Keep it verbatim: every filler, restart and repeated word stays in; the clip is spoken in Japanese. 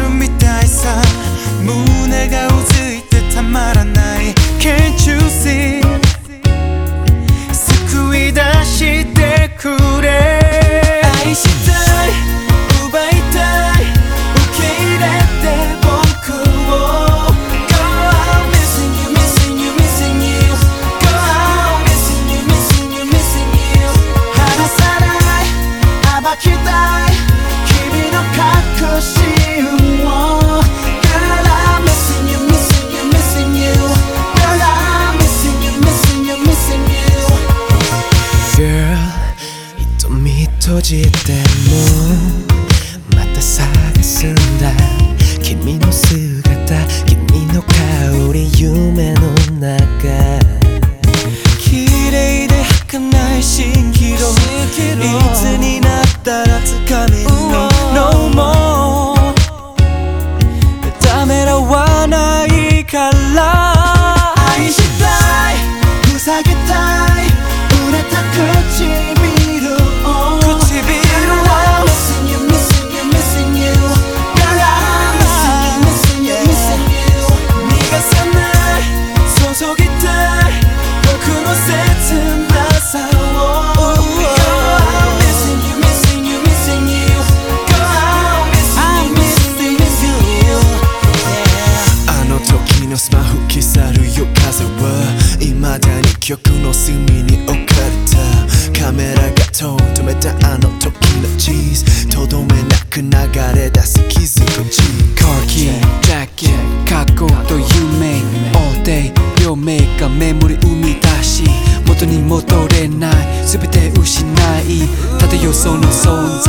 春みたいさ胸がうずいてたまらない Can't you see 救い出してくれ愛したい奪いたい受け入れて僕を Go on missing you missing you missing you Go on missing you missing you missing you 離さない暴きたい君の隠し運を Girl I'm missing you missing you missing you Girl I'm missing you missing you missing you Girl 瞳閉じてもまた探すんだ君の姿君の香り夢の中綺麗で儚い蜃気楼いつになったら掴めるの No more ためらわないから愛したい塞げたい濡れた唇を唇を Missing you missing you missing you Girl I'm missing you missing you missing you 逃がさない注ぎたい僕の切なさを Girl I'm missing you missing you missing you Girl I'm missing you missing you missing you あの時のスマホ消さる夜風は未だに記憶の隅に置かれたカメラが止めたあの時のチーズとどめなく流れ出す傷口 Car key, jacket, 過去と夢 All day 両目がメモリ生み出し元に戻れない全て失い漂うその存